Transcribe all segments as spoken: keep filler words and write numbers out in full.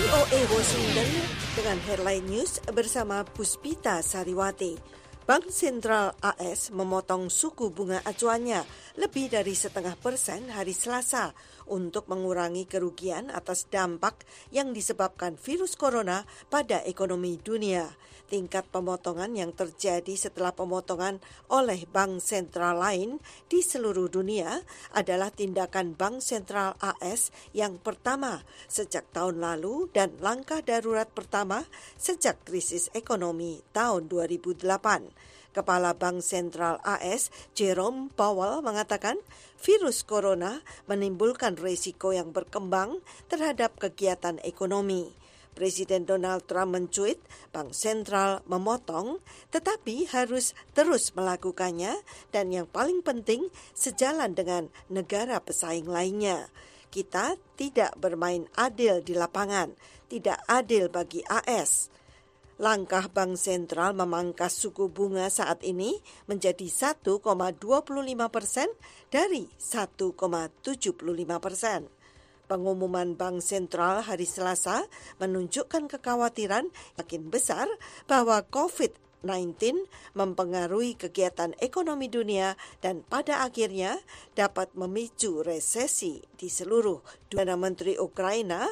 O A Washington dengan headline news bersama Puspita Sariwati. Bank Sentral A S memotong suku bunga acuannya lebih dari setengah persen hari Selasa untuk mengurangi kerugian atas dampak yang disebabkan virus corona pada ekonomi dunia. Tingkat pemotongan yang terjadi setelah pemotongan oleh bank sentral lain di seluruh dunia adalah tindakan Bank Sentral A S yang pertama sejak tahun lalu dan langkah darurat pertama sejak krisis ekonomi tahun dua ribu delapan. Kepala Bank Sentral A S, Jerome Powell, mengatakan virus corona menimbulkan risiko yang berkembang terhadap kegiatan ekonomi. Presiden Donald Trump mencuit Bank Sentral memotong tetapi harus terus melakukannya dan yang paling penting sejalan dengan negara pesaing lainnya. Kita tidak bermain adil di lapangan, tidak adil bagi A S. Langkah Bank Sentral memangkas suku bunga saat ini menjadi satu koma dua lima persen dari satu koma tujuh lima persen. Pengumuman Bank Sentral hari Selasa menunjukkan kekhawatiran makin besar bahwa covid sembilan belas mempengaruhi kegiatan ekonomi dunia dan pada akhirnya dapat memicu resesi di seluruh dunia. Menteri Ukraina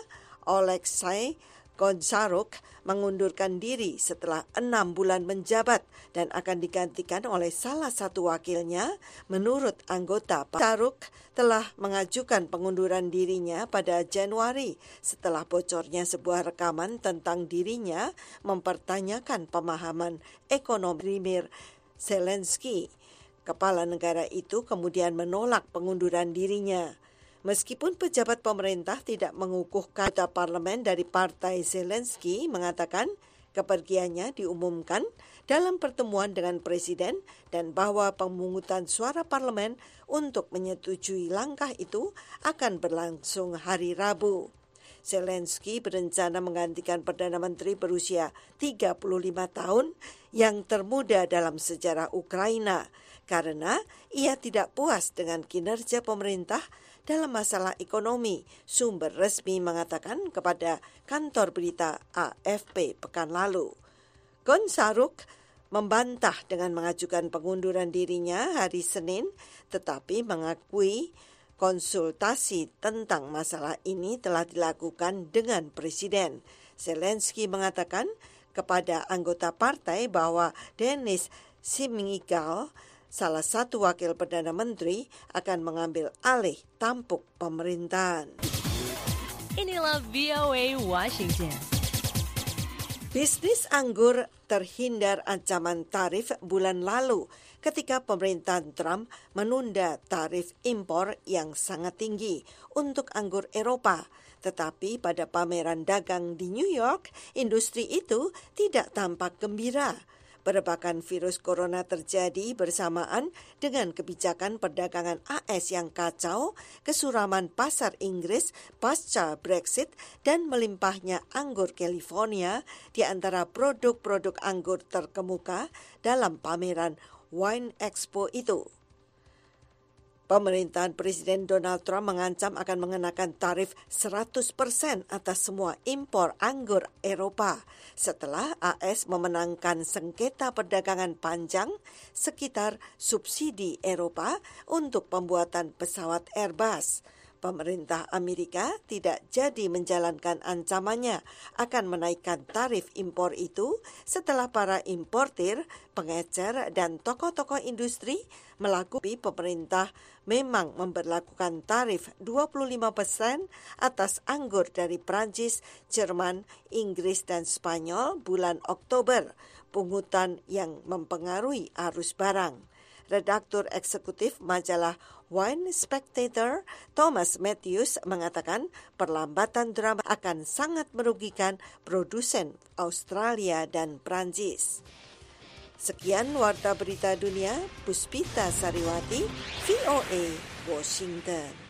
Oleksiy Gontsaruk mengundurkan diri setelah enam bulan menjabat dan akan digantikan oleh salah satu wakilnya. Menurut anggota, Gontsaruk telah mengajukan pengunduran dirinya pada Januari setelah bocornya sebuah rekaman tentang dirinya mempertanyakan pemahaman ekonomi Volodymyr Zelensky. Kepala negara itu kemudian menolak pengunduran dirinya. Meskipun pejabat pemerintah tidak mengukuhkan, anggota parlemen dari partai Zelensky mengatakan kepergiannya diumumkan dalam pertemuan dengan presiden dan bahwa pemungutan suara parlemen untuk menyetujui langkah itu akan berlangsung hari Rabu. Zelensky berencana menggantikan Perdana Menteri berusia tiga puluh lima tahun yang termuda dalam sejarah Ukraina karena ia tidak puas dengan kinerja pemerintah dalam masalah ekonomi, sumber resmi mengatakan kepada kantor berita A F P pekan lalu. Gontsaruk membantah dengan mengajukan pengunduran dirinya hari Senin, tetapi mengakui konsultasi tentang masalah ini telah dilakukan dengan presiden. Zelensky mengatakan kepada anggota partai bahwa Denis Shmyhal, salah satu wakil Perdana Menteri, akan mengambil alih tampuk pemerintahan. Inilah V O A Washington. Bisnis anggur terhindar ancaman tarif bulan lalu ketika pemerintahan Trump menunda tarif impor yang sangat tinggi untuk anggur Eropa. Tetapi pada pameran dagang di New York, industri itu tidak tampak gembira. Perebakan virus corona terjadi bersamaan dengan kebijakan perdagangan A S yang kacau, kesuraman pasar Inggris pasca Brexit, dan melimpahnya anggur California di antara produk-produk anggur terkemuka dalam pameran Wine Expo itu. Pemerintahan Presiden Donald Trump mengancam akan mengenakan tarif seratus persen atas semua impor anggur Eropa setelah A S memenangkan sengketa perdagangan panjang sekitar subsidi Eropa untuk pembuatan pesawat Airbus. Pemerintah Amerika tidak jadi menjalankan ancamannya akan menaikkan tarif impor itu setelah para importir, pengecer, dan tokoh-tokoh industri melakui pemerintah memang memberlakukan tarif dua puluh lima persen atas anggur dari Prancis, Jerman, Inggris, dan Spanyol bulan Oktober, pungutan yang mempengaruhi arus barang. Redaktur eksekutif majalah Wine Spectator, Thomas Matthews, mengatakan perlambatan drama akan sangat merugikan produsen Australia dan Prancis. Sekian Warta Berita Dunia, Puspita Sariwati, V O A, Washington.